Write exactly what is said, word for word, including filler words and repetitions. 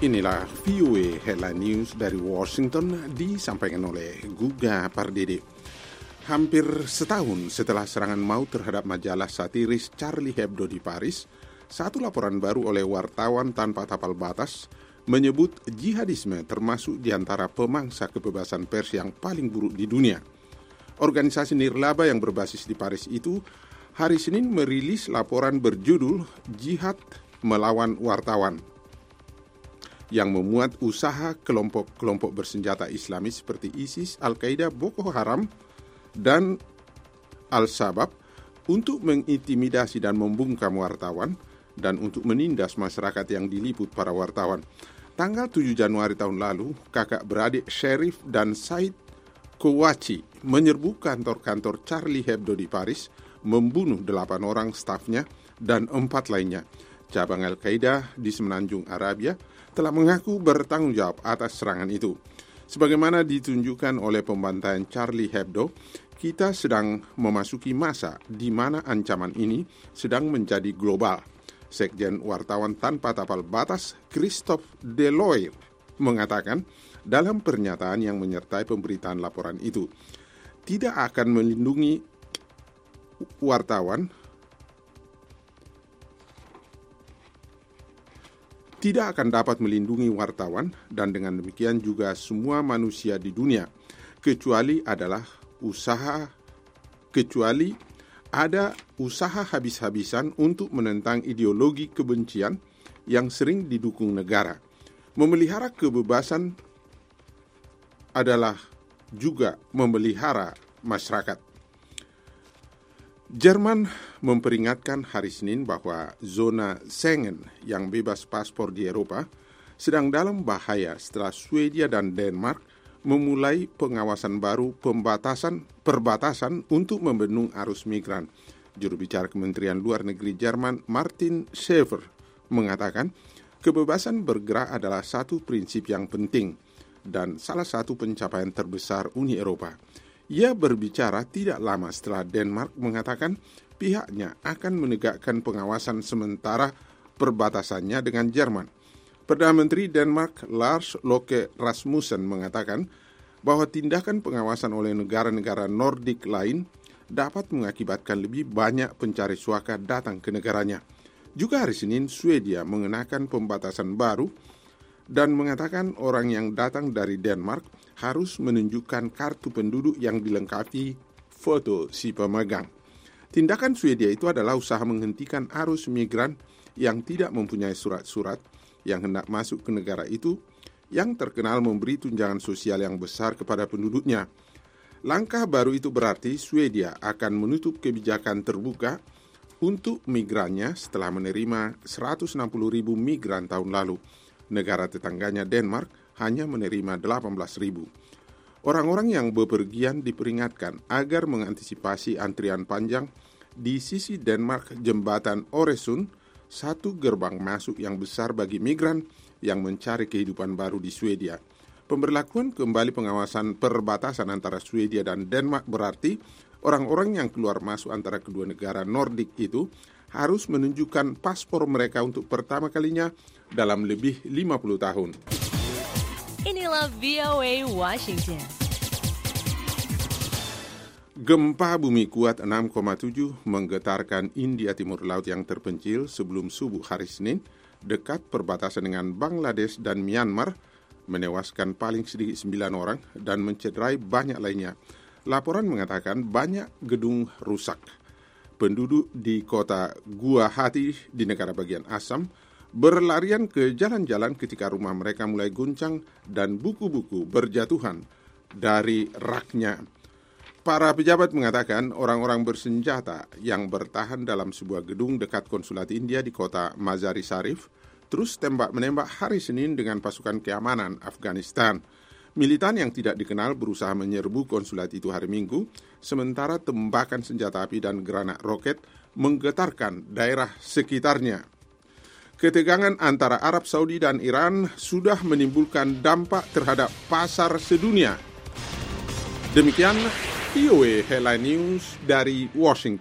Inilah V O A Headline News dari Washington disampaikan oleh Guga Pardede. Hampir setahun setelah serangan maut terhadap majalah satiris Charlie Hebdo di Paris, satu laporan baru oleh wartawan tanpa tapal batas menyebut jihadisme termasuk di antara pemangsa kebebasan pers yang paling buruk di dunia. Organisasi nirlaba yang berbasis di Paris itu hari Senin merilis laporan berjudul Jihad Melawan Wartawan, yang memuat usaha kelompok-kelompok bersenjata Islamis seperti ISIS, Al-Qaeda, Boko Haram, dan Al-Shabaab untuk mengintimidasi dan membungkam wartawan dan untuk menindas masyarakat yang diliput para wartawan. Tanggal tujuh Januari tahun lalu, kakak beradik Sherif dan Said Kouachi menyerbu kantor-kantor Charlie Hebdo di Paris, membunuh delapan orang stafnya dan empat lainnya. Cabang Al-Qaeda di Semenanjung Arabia telah mengaku bertanggung jawab atas serangan itu. Sebagaimana ditunjukkan oleh pembantaian Charlie Hebdo, kita sedang memasuki masa di mana ancaman ini sedang menjadi global. Sekjen Wartawan Tanpa Tapal Batas Christophe Deloire mengatakan dalam pernyataan yang menyertai pemberitaan laporan itu, tidak akan melindungi wartawan tidak akan dapat melindungi wartawan dan dengan demikian juga semua manusia di dunia, kecuali adalah usaha kecuali ada usaha habis-habisan untuk menentang ideologi kebencian yang sering didukung negara. Memelihara kebebasan adalah juga memelihara masyarakat. Jerman memperingatkan hari Senin bahwa zona Schengen yang bebas paspor di Eropa sedang dalam bahaya setelah Swedia dan Denmark memulai pengawasan baru pembatasan perbatasan untuk membendung arus migran. Juru bicara Kementerian Luar Negeri Jerman Martin Schäfer mengatakan kebebasan bergerak adalah satu prinsip yang penting dan salah satu pencapaian terbesar Uni Eropa. Ia berbicara tidak lama setelah Denmark mengatakan pihaknya akan menegakkan pengawasan sementara perbatasannya dengan Jerman. Perdana Menteri Denmark Lars Løkke Rasmussen mengatakan bahwa tindakan pengawasan oleh negara-negara Nordik lain dapat mengakibatkan lebih banyak pencari suaka datang ke negaranya. Juga hari Senin, Swedia mengenakan pembatasan baru dan mengatakan orang yang datang dari Denmark harus menunjukkan kartu penduduk yang dilengkapi foto si pemegang. Tindakan Swedia itu adalah usaha menghentikan arus migran yang tidak mempunyai surat-surat yang hendak masuk ke negara itu, yang terkenal memberi tunjangan sosial yang besar kepada penduduknya. Langkah baru itu berarti Swedia akan menutup kebijakan terbuka untuk migrannya setelah menerima seratus enam puluh ribu migran tahun lalu. Negara tetangganya Denmark hanya menerima delapan belas ribu. Orang-orang yang bepergian diperingatkan agar mengantisipasi antrian panjang di sisi Denmark jembatan Øresund, satu gerbang masuk yang besar bagi migran yang mencari kehidupan baru di Swedia. Pemberlakuan kembali pengawasan perbatasan antara Swedia dan Denmark berarti orang-orang yang keluar masuk antara kedua negara Nordik itu harus menunjukkan paspor mereka untuk pertama kalinya dalam lebih lima puluh tahun. Inilah V O A Washington. Gempa bumi kuat enam koma tujuh menggetarkan India Timur Laut yang terpencil sebelum subuh hari Senin dekat perbatasan dengan Bangladesh dan Myanmar, menewaskan paling sedikit sembilan orang dan mencederai banyak lainnya. Laporan mengatakan banyak gedung rusak. Penduduk di kota Guwahati di negara bagian Assam berlarian ke jalan-jalan ketika rumah mereka mulai guncang dan buku-buku berjatuhan dari raknya. Para pejabat mengatakan orang-orang bersenjata yang bertahan dalam sebuah gedung dekat konsulat India di kota Mazar-i Sharif terus tembak-menembak hari Senin dengan pasukan keamanan Afghanistan. Militan yang tidak dikenal berusaha menyerbu konsulat itu hari Minggu, sementara tembakan senjata api dan granat roket menggetarkan daerah sekitarnya. Ketegangan antara Arab Saudi dan Iran sudah menimbulkan dampak terhadap pasar sedunia. Demikian V O A Headline News dari Washington.